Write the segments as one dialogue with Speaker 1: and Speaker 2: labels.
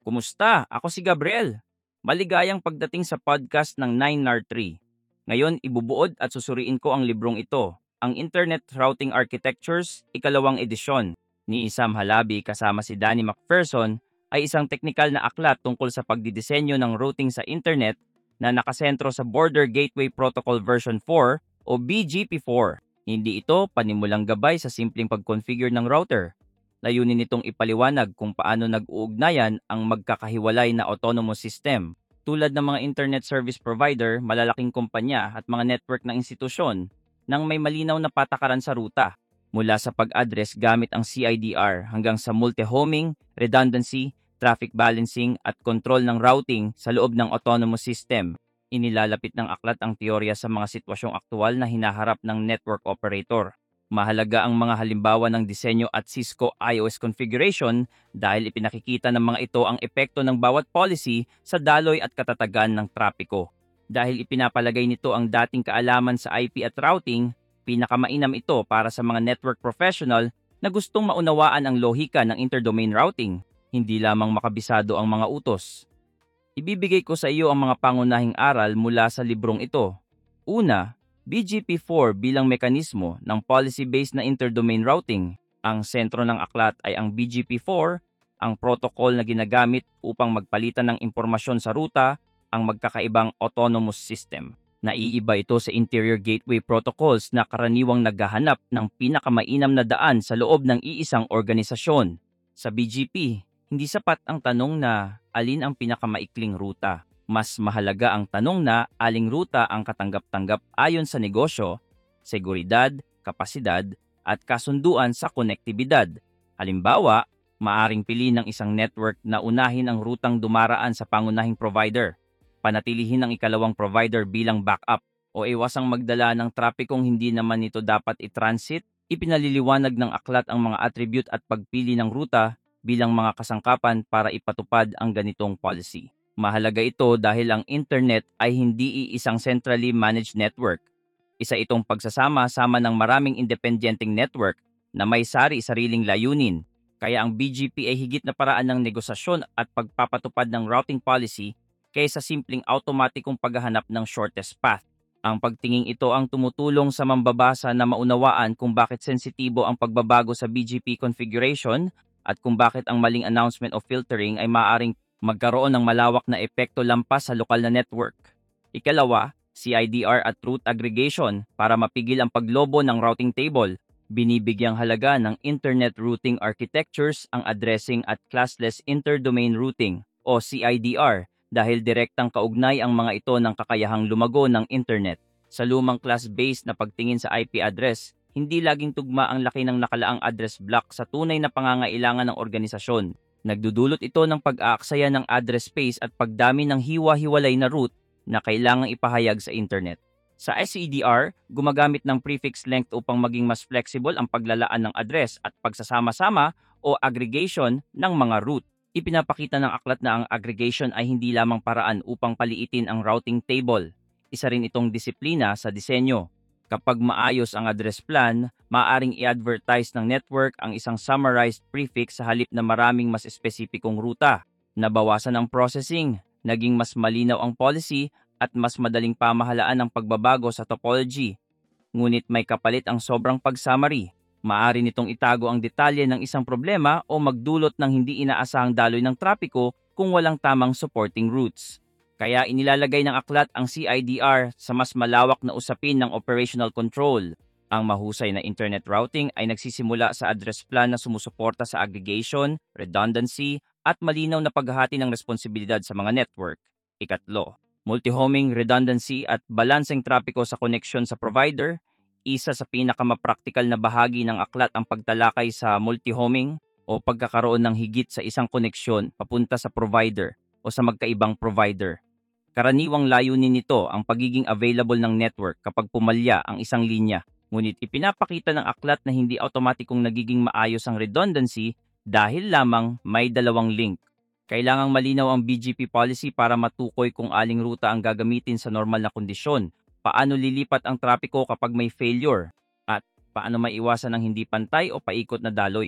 Speaker 1: Kumusta? Ako si Gabriel. Maligayang pagdating sa podcast ng 9R3. Ngayon, ibubuod at susuriin ko ang librong ito, ang Internet Routing Architectures, ikalawang edisyon. Ni Isam Halabi kasama si Danny McPherson ay isang teknikal na aklat tungkol sa pagdidisenyo ng routing sa Internet na nakasentro sa Border Gateway Protocol version 4 o BGP4. Hindi ito panimulang gabay sa simpleng pag-configure ng router. Layunin nitong ipaliwanag kung paano nag-uugnayan ang magkakahiwalay na autonomous system tulad ng mga internet service provider, malalaking kumpanya at mga network na institusyon nang may malinaw na patakaran sa ruta mula sa pag-address gamit ang CIDR hanggang sa multi-homing, redundancy, traffic balancing at control ng routing sa loob ng autonomous system. Inilalapit ng aklat ang teorya sa mga sitwasyong aktual na hinaharap ng network operator. Mahalaga ang mga halimbawa ng disenyo at Cisco iOS configuration dahil ipinakikita ng mga ito ang epekto ng bawat policy sa daloy at katatagan ng trapiko. Dahil ipinapalagay nito ang dating kaalaman sa IP at routing, pinakamainam ito para sa mga network professional na gustong maunawaan ang lohika ng interdomain routing, hindi lamang makabisado ang mga utos. Ibibigay ko sa iyo ang mga pangunahing aral mula sa librong ito. Una, BGP4 bilang mekanismo ng policy-based na interdomain routing. Ang sentro ng aklat ay ang BGP4, ang protocol na ginagamit upang magpalitan ng impormasyon sa ruta, ang magkakaibang autonomous system. Naiiba ito sa interior gateway protocols na karaniwang naghahanap ng pinakamainam na daan sa loob ng iisang organisasyon. Sa BGP, hindi sapat ang tanong na alin ang pinakamaikling ruta. Mas mahalaga ang tanong na aling ruta ang katanggap-tanggap ayon sa negosyo, seguridad, kapasidad, at kasunduan sa konektibidad. Halimbawa, maaring pili ng isang network na unahin ang rutang dumaraan sa pangunahing provider, panatilihin ang ikalawang provider bilang backup, o iwasang magdala ng trapikong hindi naman ito dapat i-transit. Ipinaliliwanag ng aklat ang mga attribute at pagpili ng ruta bilang mga kasangkapan para ipatupad ang ganitong policy. Mahalaga ito dahil ang internet ay hindi iisang centrally managed network. Isa itong pagsasama-sama ng maraming independenteng network na may sari-sariling layunin. Kaya ang BGP ay higit na paraan ng negosasyon at pagpapatupad ng routing policy kaysa simpleng automatikong paghahanap ng shortest path. Ang pagtinging ito ang tumutulong sa mambabasa na maunawaan kung bakit sensitibo ang pagbabago sa BGP configuration at kung bakit ang maling announcement o filtering ay maaaring magkaroon ng malawak na epekto lampas sa lokal na network. Ikalawa, CIDR at route aggregation para mapigil ang paglobo ng routing table. Binibigyang halaga ng Internet Routing Architectures ang addressing at classless interdomain routing o CIDR dahil direktang kaugnay ang mga ito ng kakayahang lumago ng internet. Sa lumang class-based na pagtingin sa IP address, hindi laging tugma ang laki ng nakalaang address block sa tunay na pangangailangan ng organisasyon. Nagdudulot ito ng pag-aaksaya ng address space at pagdami ng hiwa-hiwalay na route na kailangang ipahayag sa internet. Sa SCDR, gumagamit ng prefix length upang maging mas flexible ang paglalaan ng address at pagsasama-sama o aggregation ng mga route. Ipinapakita ng aklat na ang aggregation ay hindi lamang paraan upang paliitin ang routing table. Isa rin itong disiplina sa disenyo. Kapag maayos ang address plan, maaaring i-advertise ng network ang isang summarized prefix sa halip na maraming mas espesipikong ruta. Nabawasan ang processing, naging mas malinaw ang policy, at mas madaling pamahalaan ang pagbabago sa topology. Ngunit may kapalit ang sobrang pag-summary. Maaari nitong itago ang detalye ng isang problema o magdulot ng hindi inaasahang daloy ng trapiko kung walang tamang supporting routes. Kaya inilalagay ng aklat ang CIDR sa mas malawak na usapin ng operational control. Ang mahusay na internet routing ay nagsisimula sa address plan na sumusuporta sa aggregation, redundancy, at malinaw na paghahati ng responsibilidad sa mga network. Ikatlo, multi-homing, redundancy at balancing trapiko sa connection sa provider. Isa sa pinakamapraktikal na bahagi ng aklat ang pagtalakay sa multi-homing o pagkakaroon ng higit sa isang koneksyon papunta sa provider o sa magkaibang provider. Karaniwang layunin nito ang pagiging available ng network kapag pumalya ang isang linya. Ngunit ipinapakita ng aklat na hindi automatikong nagiging maayos ang redundancy dahil lamang may dalawang link. Kailangang malinaw ang BGP policy para matukoy kung aling ruta ang gagamitin sa normal na kondisyon, paano lilipat ang trapiko kapag may failure, at paano maiwasan ang hindi pantay o paikot na daloy.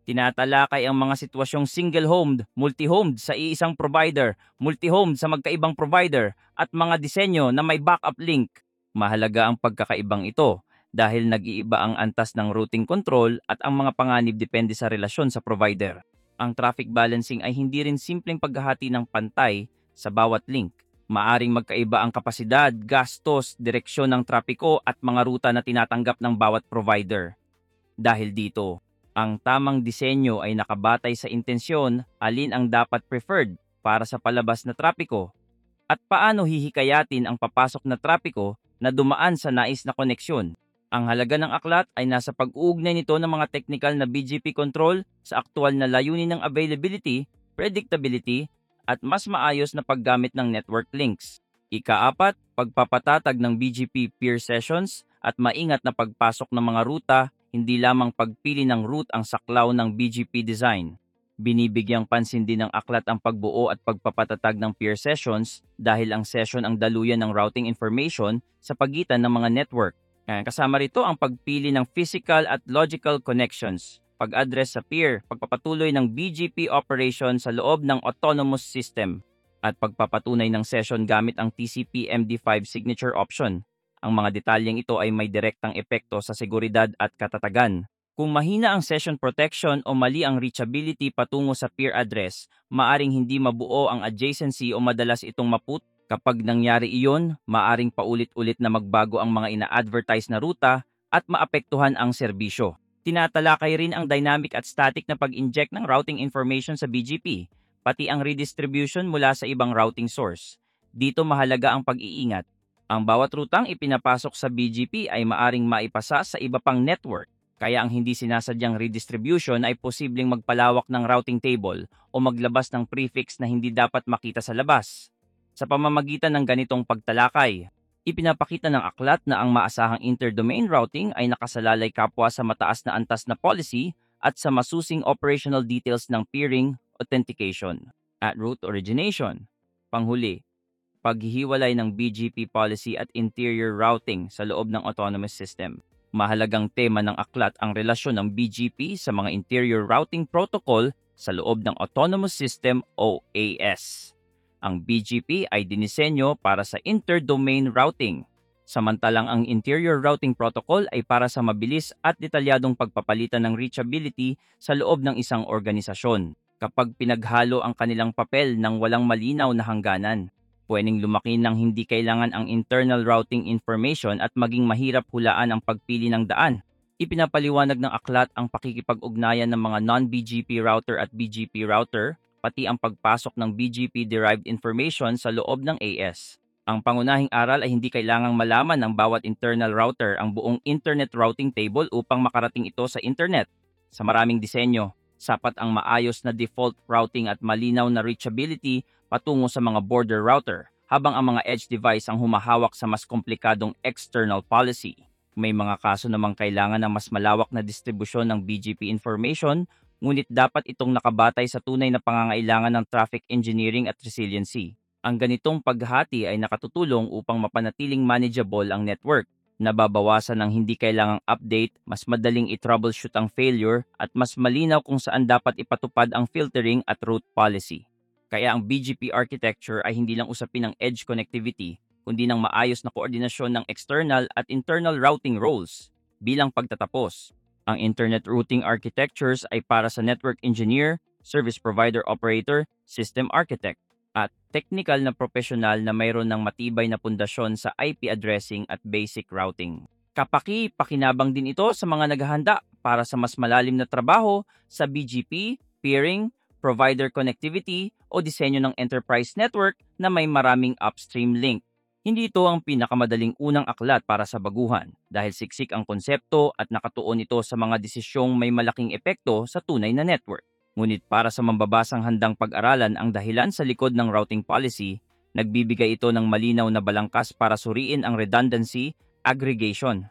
Speaker 1: Tinatalakay ang mga sitwasyong single-homed, multi-homed sa iisang provider, multi-homed sa magkaibang provider, at mga disenyo na may backup link. Mahalaga ang pagkakaibang ito dahil nag-iiba ang antas ng routing control at ang mga panganib depende sa relasyon sa provider. Ang traffic balancing ay hindi rin simpleng paghahati ng pantay sa bawat link. Maaring magkaiba ang kapasidad, gastos, direksyon ng trapiko at mga ruta na tinatanggap ng bawat provider. Dahil dito, ang tamang disenyo ay nakabatay sa intensyon, alin ang dapat preferred para sa palabas na trapiko at paano hihikayatin ang papasok na trapiko na dumaan sa nais na koneksyon. Ang halaga ng aklat ay nasa pag-uugnay nito ng mga technical na BGP control sa aktual na layunin ng availability, predictability, at mas maayos na paggamit ng network links. Ika-4, pagpapatatag ng BGP peer sessions at maingat na pagpasok ng mga ruta, hindi lamang pagpili ng route ang saklaw ng BGP design. Binibigyang pansin din ng aklat ang pagbuo at pagpapatatag ng peer sessions dahil ang session ang daluyan ng routing information sa pagitan ng mga network. Kasama rito ang pagpili ng physical at logical connections, pag-address sa peer, pagpapatuloy ng BGP operation sa loob ng autonomous system, at pagpapatunay ng session gamit ang TCP/MD5 signature option. Ang mga detalyeng ito ay may direktang epekto sa seguridad at katatagan. Kung mahina ang session protection o mali ang reachability patungo sa peer address, maaring hindi mabuo ang adjacency o madalas itong maput. Kapag nangyari iyon, maaring paulit-ulit na magbago ang mga ina-advertise na ruta at maapektuhan ang serbisyo. Tinatalakay rin ang dynamic at static na pag-inject ng routing information sa BGP, pati ang redistribution mula sa ibang routing source. Dito mahalaga ang pag-iingat. Ang bawat rutang ipinapasok sa BGP ay maaring maipasa sa iba pang network, kaya ang hindi sinasadyang redistribution ay posibleng magpalawak ng routing table o maglabas ng prefix na hindi dapat makita sa labas. Sa pamamagitan ng ganitong pagtalakay, ipinapakita ng aklat na ang maasahang interdomain routing ay nakasalalay kapwa sa mataas na antas na policy at sa masusing operational details ng peering, authentication, at route origination. Panghuli, paghihiwalay ng BGP policy at interior routing sa loob ng autonomous system. Mahalagang tema ng aklat ang relasyon ng BGP sa mga interior routing protocol sa loob ng autonomous system o AS. Ang BGP ay dinisenyo para sa interdomain routing, samantalang ang interior routing protocol ay para sa mabilis at detalyadong pagpapalitan ng reachability sa loob ng isang organisasyon. Kapag pinaghalo ang kanilang papel ng walang malinaw na hangganan, pwedeng lumaki ng hindi kailangan ang internal routing information at maging mahirap hulaan ang pagpili ng daan. Ipinapaliwanag ng aklat ang pakikipag-ugnayan ng mga non-BGP router at BGP router, pati ang pagpasok ng BGP-derived information sa loob ng AS. Ang pangunahing aral ay hindi kailangang malaman ng bawat internal router ang buong internet routing table upang makarating ito sa internet. Sa maraming disenyo, sapat ang maayos na default routing at malinaw na reachability patungo sa mga border router, habang ang mga edge device ang humahawak sa mas komplikadong external policy. May mga kaso namang kailangan ng mas malawak na distribusyon ng BGP information, ngunit dapat itong nakabatay sa tunay na pangangailangan ng traffic engineering at resiliency. Ang ganitong paghati ay nakatutulong upang mapanatiling manageable ang network, nababawasan ng hindi kailangang update, mas madaling i-troubleshoot ang failure, at mas malinaw kung saan dapat ipatupad ang filtering at route policy. Kaya ang BGP architecture ay hindi lang usapin ng edge connectivity, kundi ng maayos na koordinasyon ng external at internal routing roles. Bilang pagtatapos, ang internet routing architectures ay para sa network engineer, service provider operator, system architect, at technical na professional na mayroon ng matibay na pundasyon sa IP addressing at basic routing. Pakinabang din ito sa mga naghahanda para sa mas malalim na trabaho sa BGP, peering, provider connectivity o disenyo ng enterprise network na may maraming upstream link. Hindi ito ang pinakamadaling unang aklat para sa baguhan dahil siksik ang konsepto at nakatuon ito sa mga desisyong may malaking epekto sa tunay na network. Ngunit para sa mambabasang handang pag-aralan ang dahilan sa likod ng routing policy, nagbibigay ito ng malinaw na balangkas para suriin ang redundancy, aggregation,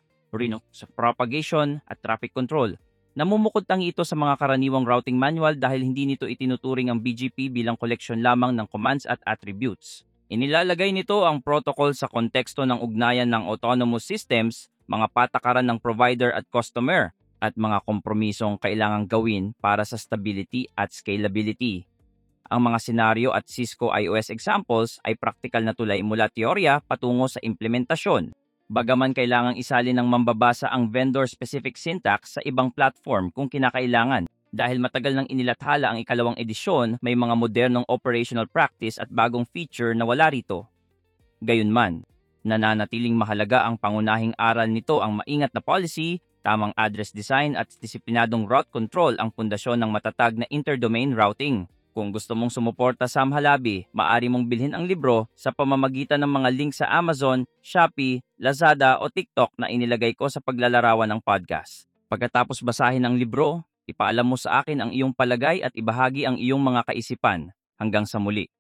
Speaker 1: propagation at traffic control. Namumukod tangi ito sa mga karaniwang routing manual dahil hindi nito itinuturing ang BGP bilang koleksyon lamang ng commands at attributes. Inilalagay nito ang protocol sa konteksto ng ugnayan ng autonomous systems, mga patakaran ng provider at customer, at mga kompromisong kailangang gawin para sa stability at scalability. Ang mga senaryo at Cisco iOS examples ay praktikal na tulay mula teorya patungo sa implementasyon. Bagaman kailangang isalin ng mambabasa ang vendor-specific syntax sa ibang platform kung kinakailangan. Dahil matagal nang inilathala ang ikalawang edisyon, may mga modernong operational practice at bagong feature na wala rito. Gayunman, nananatiling mahalaga ang pangunahing aral nito ang maingat na policy, tamang address design at disiplinadong route control ang pundasyon ng matatag na interdomain routing. Kung gusto mong sumuporta sa Amhalabi, maaari mong bilhin ang libro sa pamamagitan ng mga link sa Amazon, Shopee, Lazada o TikTok na inilagay ko sa paglalarawan ng podcast. Pagkatapos basahin ang libro, ipaalam mo sa akin ang iyong palagay at ibahagi ang iyong mga kaisipan. Hanggang sa muli.